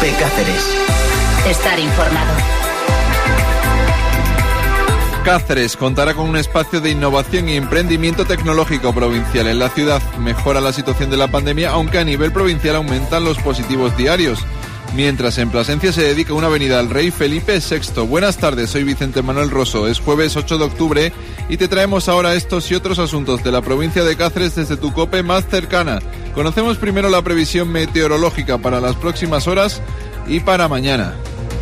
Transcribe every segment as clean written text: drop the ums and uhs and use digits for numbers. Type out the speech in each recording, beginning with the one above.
COPE Cáceres. Estar informado. Cáceres contará con un espacio de innovación y emprendimiento tecnológico provincial. En la ciudad mejora la situación de la pandemia, aunque a nivel provincial aumentan los positivos diarios. Mientras en Plasencia se dedica una avenida al rey Felipe VI. Buenas tardes, soy Vicente Manuel Rosso. Es jueves 8 de octubre y te traemos ahora estos y otros asuntos de la provincia de Cáceres desde tu COPE más cercana. Conocemos primero la previsión meteorológica para las próximas horas y para mañana.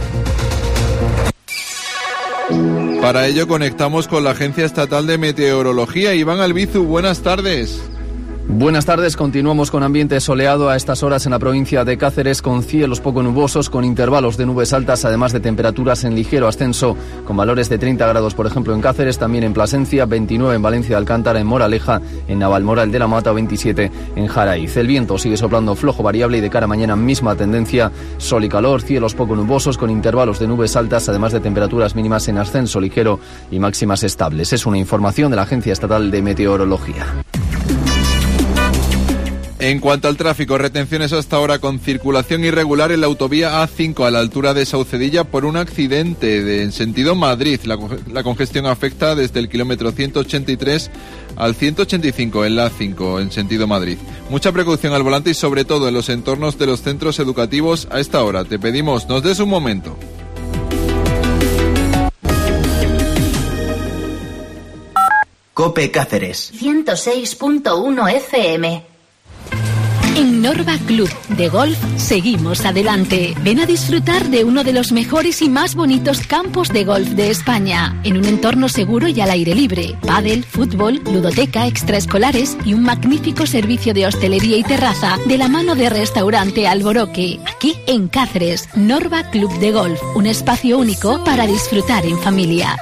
Para ello conectamos con la Agencia Estatal de Meteorología. Iván Albizu, buenas tardes. Buenas tardes, continuamos con ambiente soleado a estas horas en la provincia de Cáceres, con cielos poco nubosos, con intervalos de nubes altas, además de temperaturas en ligero ascenso, con valores de 30 grados, por ejemplo, en Cáceres, también en Plasencia, 29 en Valencia de Alcántara, en Moraleja, en Navalmoral de la Mata, 27 en Jaraiz. El viento sigue soplando flojo variable y de cara a mañana misma tendencia, sol y calor, cielos poco nubosos, con intervalos de nubes altas, además de temperaturas mínimas en ascenso ligero y máximas estables. Es una información de la Agencia Estatal de Meteorología. En cuanto al tráfico, retenciones hasta ahora con circulación irregular en la autovía A5 a la altura de Saucedilla por un accidente en sentido Madrid. La congestión afecta desde el kilómetro 183 al 185 en la A5 en sentido Madrid. Mucha precaución al volante y sobre todo en los entornos de los centros educativos a esta hora. Te pedimos, nos des un momento. COPE Cáceres 106.1 FM. En Norva Club de Golf seguimos adelante. Ven a disfrutar de uno de los mejores y más bonitos campos de golf de España, en un entorno seguro y al aire libre. Pádel, fútbol, ludoteca, extraescolares y un magnífico servicio de hostelería y terraza de la mano de Restaurante Alboroque. Aquí en Cáceres, Norva Club de Golf, un espacio único para disfrutar en familia.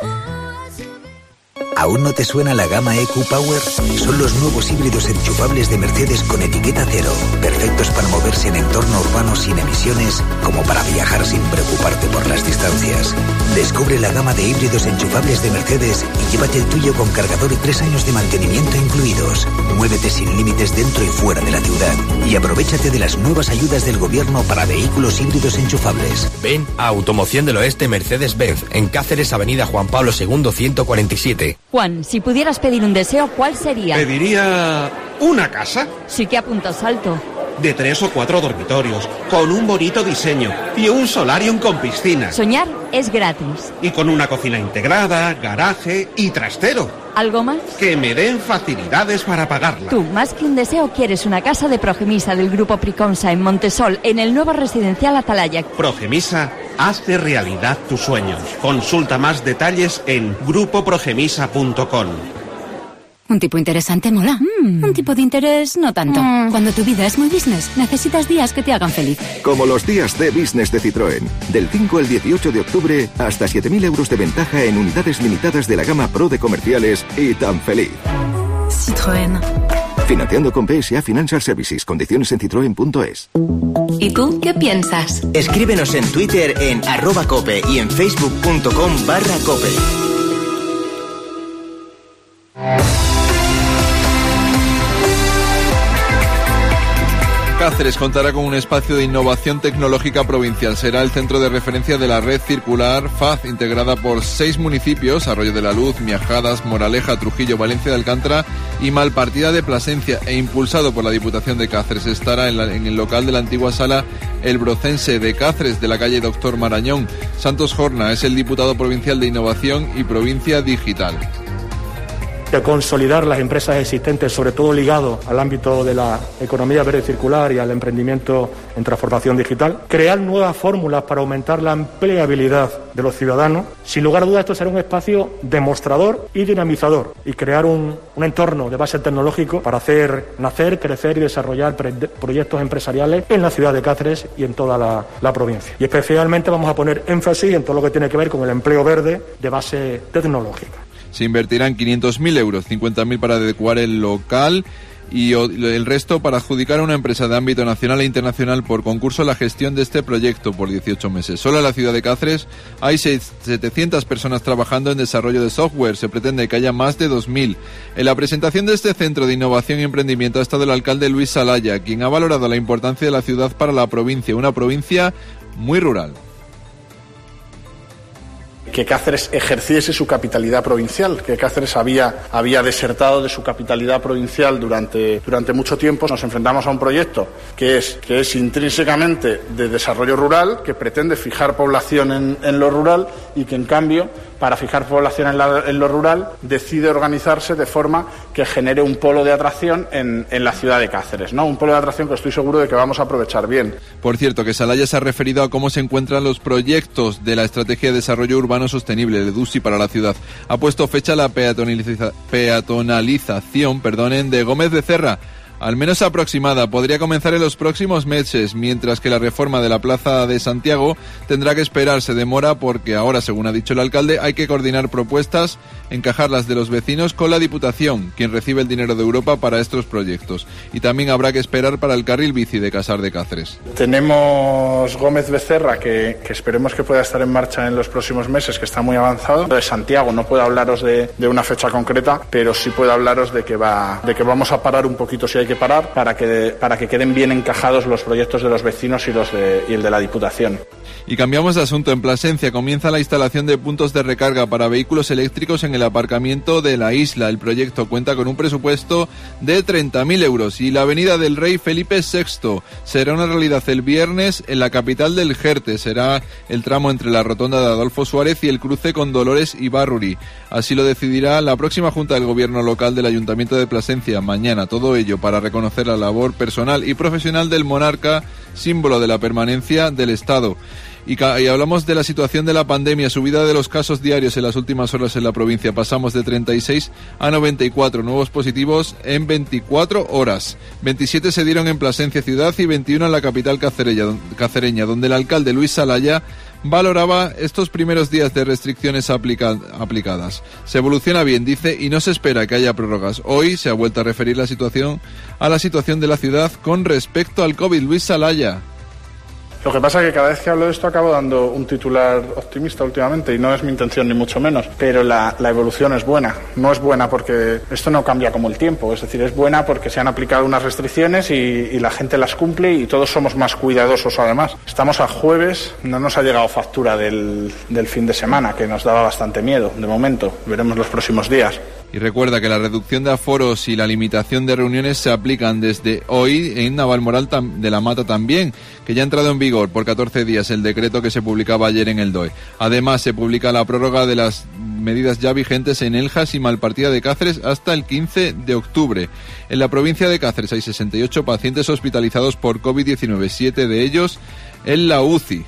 ¿Aún no te suena la gama EQ Power? Son los nuevos híbridos enchufables de Mercedes con etiqueta cero, perfectos para moverse en entorno urbano sin emisiones, como para viajar sin preocuparte por las distancias. Descubre la gama de híbridos enchufables de Mercedes y llévate el tuyo con cargador y 3 años de mantenimiento incluidos. Muévete sin límites dentro y fuera de la ciudad y aprovéchate de las nuevas ayudas del gobierno para vehículos híbridos enchufables. Ven a Automoción del Oeste Mercedes-Benz, en Cáceres, Avenida Juan Pablo II 147. Juan, si pudieras pedir un deseo, ¿cuál sería? Pediría una casa. Sí que apuntas alto. De 3 o 4 dormitorios, con un bonito diseño y un solarium con piscina. Soñar es gratis. Y con una cocina integrada, garaje y trastero. ¿Algo más? Que me den facilidades para pagarla. Tú, más que un deseo, quieres una casa de Progemisa del Grupo Priconsa en Montesol, en el nuevo residencial Atalaya. Progemisa hace realidad tus sueños. Consulta más detalles en grupoprogemisa.com. Un tipo interesante mola. Un tipo de interés no tanto. Cuando tu vida es muy business, necesitas días que te hagan feliz. Como los días de business de Citroën. Del 5 al 18 de octubre, hasta 7.000 euros de ventaja en unidades limitadas de la gama Pro de comerciales y tan feliz. Citroën. Financiando con PSA Financial Services. Condiciones en citroen.es. ¿Y tú qué piensas? Escríbenos en Twitter en @cope y en facebook.com/cope. Cáceres contará con un espacio de innovación tecnológica provincial. Será el centro de referencia de la red circular FAZ, integrada por 6 municipios: Arroyo de la Luz, Miajadas, Moraleja, Trujillo, Valencia de Alcántara y Malpartida de Plasencia, e impulsado por la Diputación de Cáceres. Estará en el local de la antigua sala El Brocense de Cáceres, de la calle Doctor Marañón. Santos Horna es el diputado provincial de Innovación y Provincia Digital. De consolidar las empresas existentes, sobre todo ligado al ámbito de la economía verde circular y al emprendimiento en transformación digital. Crear nuevas fórmulas para aumentar la empleabilidad de los ciudadanos. Sin lugar a dudas, esto será un espacio demostrador y dinamizador, y crear un entorno de base tecnológico para hacer nacer, crecer y desarrollar proyectos empresariales en la ciudad de Cáceres y en toda la provincia. Y especialmente vamos a poner énfasis en todo lo que tiene que ver con el empleo verde de base tecnológica. Se invertirán 500.000 euros, 50.000 para adecuar el local y el resto para adjudicar a una empresa de ámbito nacional e internacional por concurso la gestión de este proyecto por 18 meses. Solo en la ciudad de Cáceres hay 700 personas trabajando en desarrollo de software. Se pretende que haya más de 2.000. En la presentación de este centro de innovación y emprendimiento ha estado el alcalde Luis Salaya, quien ha valorado la importancia de la ciudad para la provincia, una provincia muy rural. Que Cáceres ejerciese su capitalidad provincial, que Cáceres había desertado de su capitalidad provincial durante mucho tiempo. Nos enfrentamos a un proyecto que es intrínsecamente de desarrollo rural, que pretende fijar población en lo rural y que en cambio, para fijar población en lo rural, decide organizarse de forma que genere un polo de atracción en la ciudad de Cáceres, ¿no? Un polo de atracción que estoy seguro de que vamos a aprovechar bien. Por cierto, que Salaya se ha referido a cómo se encuentran los proyectos de la Estrategia de Desarrollo Urbano Sostenible, el EDUSI, para la ciudad. Ha puesto fecha a la peatonalización de Gómez Becerra, al menos aproximada. Podría comenzar en los próximos meses, mientras que la reforma de la Plaza de Santiago tendrá que esperar. Se demora porque ahora, según ha dicho el alcalde, hay que coordinar propuestas, encajar las de los vecinos con la Diputación, quien recibe el dinero de Europa para estos proyectos. Y también habrá que esperar para el carril bici de Casar de Cáceres. Tenemos Gómez Becerra, que esperemos que pueda estar en marcha en los próximos meses, que está muy avanzado. De Santiago no puedo hablaros de una fecha concreta, pero sí puedo hablaros de que vamos a parar un poquito si hay que parar para que queden bien encajados los proyectos de los vecinos y el de la Diputación. Y cambiamos de asunto. En Plasencia comienza la instalación de puntos de recarga para vehículos eléctricos en el aparcamiento de la isla. El proyecto cuenta con un presupuesto de 30.000 euros y la avenida del Rey Felipe VI será una realidad el viernes en la capital del Jerte. Será el tramo entre la rotonda de Adolfo Suárez y el cruce con Dolores y Barruri. Así lo decidirá la próxima Junta del Gobierno local del Ayuntamiento de Plasencia mañana. Todo ello para reconocer la labor personal y profesional del monarca, símbolo de la permanencia del Estado. Y hablamos de la situación de la pandemia, subida de los casos diarios en las últimas horas en la provincia. Pasamos de 36 a 94 nuevos positivos en 24 horas. 27 se dieron en Plasencia ciudad y 21 en la capital cacereña, donde el alcalde Luis Salaya valoraba estos primeros días de restricciones aplicadas. Se evoluciona bien, dice, y no se espera que haya prórrogas. Hoy se ha vuelto a referir a la situación de la ciudad con respecto al COVID. Luis Salaya. Lo que pasa es que cada vez que hablo de esto acabo dando un titular optimista últimamente, y no es mi intención ni mucho menos, pero la evolución es buena. No es buena porque esto no cambia como el tiempo, es decir, es buena porque se han aplicado unas restricciones y la gente las cumple y todos somos más cuidadosos además. Estamos a jueves, no nos ha llegado factura del fin de semana, que nos daba bastante miedo de momento, veremos los próximos días. Y recuerda que la reducción de aforos y la limitación de reuniones se aplican desde hoy en Navalmoral de la Mata también, que ya ha entrado en vigor por 14 días el decreto que se publicaba ayer en el DOE. Además, se publica la prórroga de las medidas ya vigentes en Eljas y Malpartida de Cáceres hasta el 15 de octubre. En la provincia de Cáceres hay 68 pacientes hospitalizados por COVID-19, 7 de ellos en la UCI.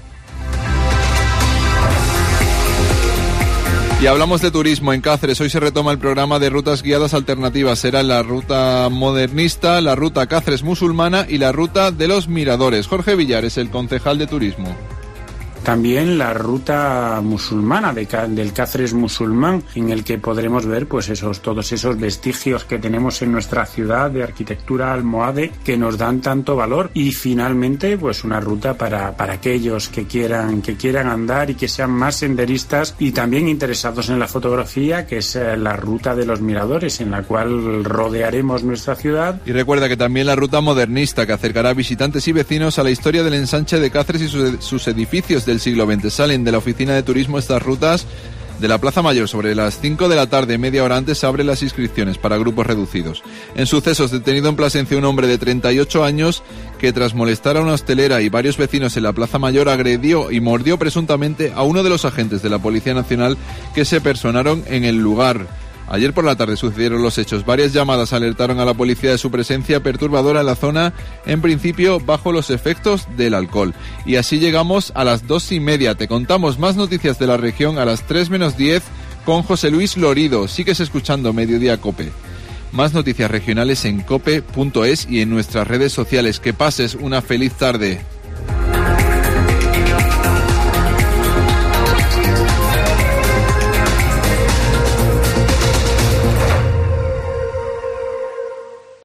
Y hablamos de turismo en Cáceres. Hoy se retoma el programa de rutas guiadas alternativas. Será la ruta modernista, la ruta Cáceres musulmana y la ruta de los miradores. Jorge Villar es el concejal de turismo. También la ruta musulmana del Cáceres musulmán, en el que podremos ver pues todos esos vestigios que tenemos en nuestra ciudad de arquitectura almohade que nos dan tanto valor. Y finalmente pues una ruta para aquellos que quieran andar y que sean más senderistas y también interesados en la fotografía, que es la ruta de los miradores, en la cual rodearemos nuestra ciudad. Y recuerda que también la ruta modernista, que acercará a visitantes y vecinos a la historia del ensanche de Cáceres y sus edificios del siglo XX. Salen de la oficina de turismo estas rutas de la Plaza Mayor sobre las 5 de la tarde. Media hora antes se abren las inscripciones para grupos reducidos. En sucesos, detenido en Plasencia un hombre de 38 años que tras molestar a una hostelera y varios vecinos en la Plaza Mayor agredió y mordió presuntamente a uno de los agentes de la Policía Nacional que se personaron en el lugar. Ayer por la tarde sucedieron los hechos. Varias llamadas alertaron a la policía de su presencia perturbadora en la zona, en principio bajo los efectos del alcohol. Y así llegamos a las 2:30. Te contamos más noticias de la región a las 3 menos 10 con José Luis Lorido. Sigues escuchando Mediodía COPE. Más noticias regionales en cope.es y en nuestras redes sociales. Que pases una feliz tarde.